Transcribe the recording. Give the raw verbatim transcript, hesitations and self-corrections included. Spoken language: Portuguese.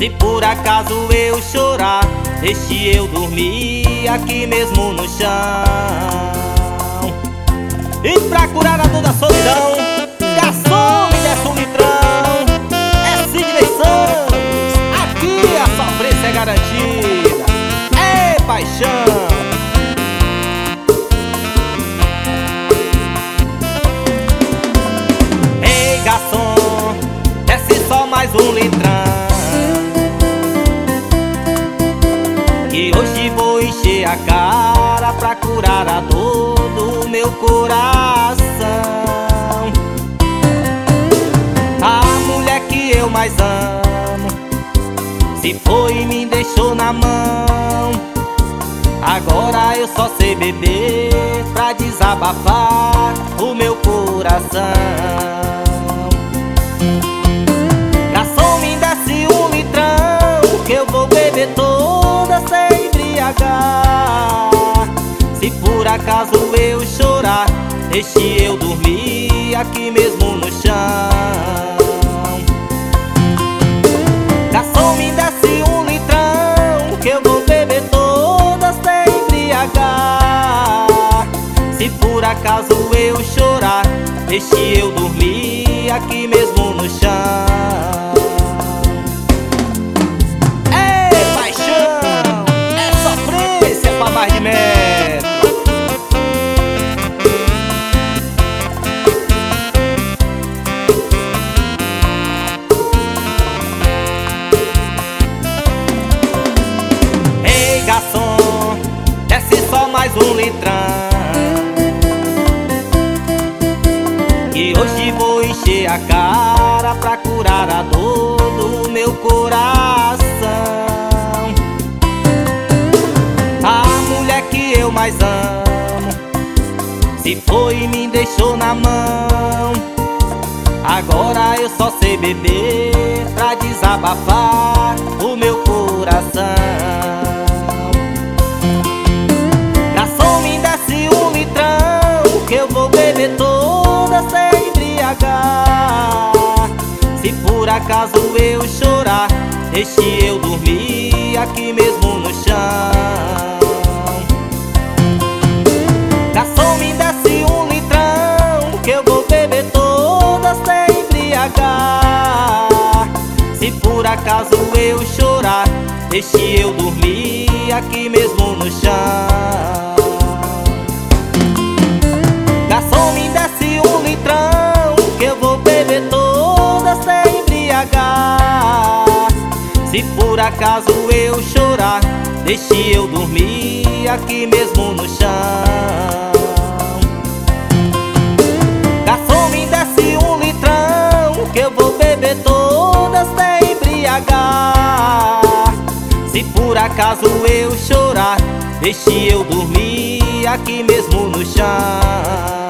Se por acaso eu chorar, deixe eu dormir aqui mesmo no chão. E pra curar a dor da solidão, garçom, me desce um litrão. É Sidney Santos, aqui a sofrência é garantida. É paixão. Ei garçom, desce só mais um litrão, que hoje vou encher a cara pra curar a dor do meu coração. A mulher que eu mais amo se foi e me deixou na mão. Agora eu só sei beber pra desabafar o meu coração. Garçom, me desce um litrão, que eu vou beber toda sem embriagar. Se por acaso eu chorar, deixe eu dormir aqui mesmo no chão. Garçom, me desce um litrão, que eu vou beber toda sem embriagar. Se por acaso eu chorar, deixe eu dormir aqui mesmo no chão. Ei paixão, é sofrência pra mais de metro. Ei garçom, desce só mais um litrão, que hoje vou encher a cara pra curar a dor do meu coração. A mulher que eu mais amo se foi e me deixou na mão. Agora eu só sei beber pra desabafar o meu coração. Garçom, me desce um litrão, que eu vou beber toda sem embriagar. Se por acaso eu chorar, deixe eu dormir aqui mesmo no chão. Garçom, me desce um litrão, que eu vou beber toda sem embriagar. Se por acaso eu chorar, deixe eu dormir aqui mesmo no chão. Garçom, me desce um litrão, que eu vou beber toda sem embriagar. Se por acaso eu chorar, deixe eu dormir aqui mesmo no chão. Garçom, me desce um litrão, que eu vou beber toda sem embriagar. Se por acaso eu chorar, deixe eu dormir aqui mesmo no chão.